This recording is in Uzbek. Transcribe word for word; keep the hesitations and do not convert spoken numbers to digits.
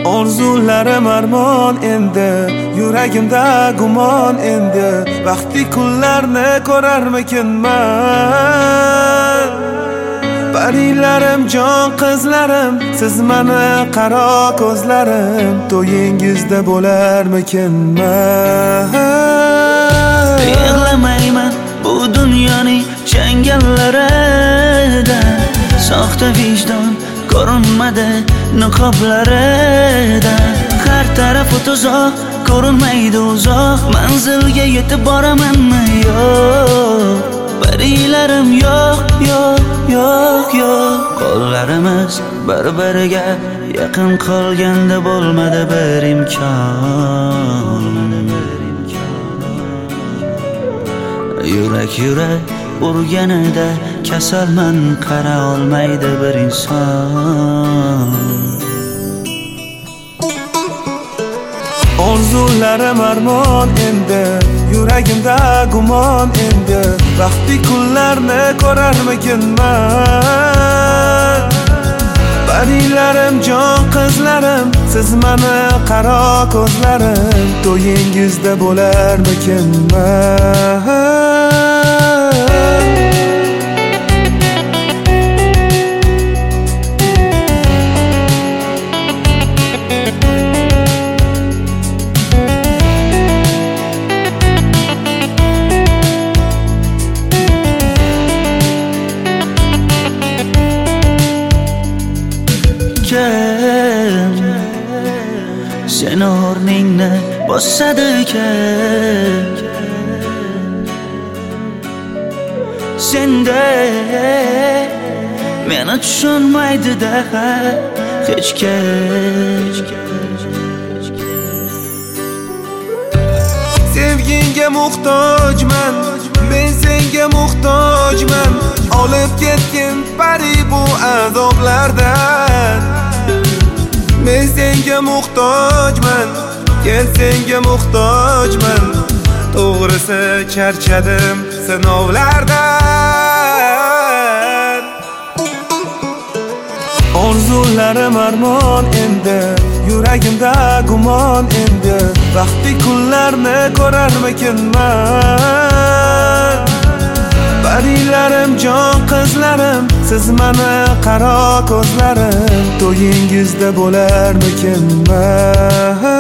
Orzularim armon endi, yuragimda gumon endi. Vaqtli kunlarni ko'rarmikinman? Parilarim, jon qizlarim, siz mani qaro ko'zlarim, to'yingizda bo'larmikinman? Yig'lamayman bu dunyoning changallarida, soxta vijdon ko'rinmadi niqoblarida. Har tarafi tuzoq, ko'rinmaydi uzoq, manzilga yetib boramanmi yo'q? Parilarim yo'q, yo'q, yo'q, yo'q. Qo'llarimiz bir-biriga yaqin qolganda bo'lmadi bir imkon. Yurak yurak urganida kasalman, qara olmaydi bir inson. Orzularim armon endi, yuragimda gumon endi. Vaqtli kunlarni ko'rarmikinman? Parilarim, jon qizlarim, siz mani qaro ko'zlarim, to'yingizda bo'larmikinman? Sen o'rningni bosadigan, senda meni tushunmaydi-da hech kim. Sevginga muhtojman, men senga muhtojman. Olib ketgin pari bu azoblardan. Men senga muhtojman, kel senga muhtojman. To'g'risi charchadim sinovlardan. Orzularim armon endi, yuragimda gumon endi. Vaqtli kunlarni ko'rarmikinman? Parilarim, jon qizlarim, siz mani qaro ko'zlarim, to'yingizda bo'larmikinman?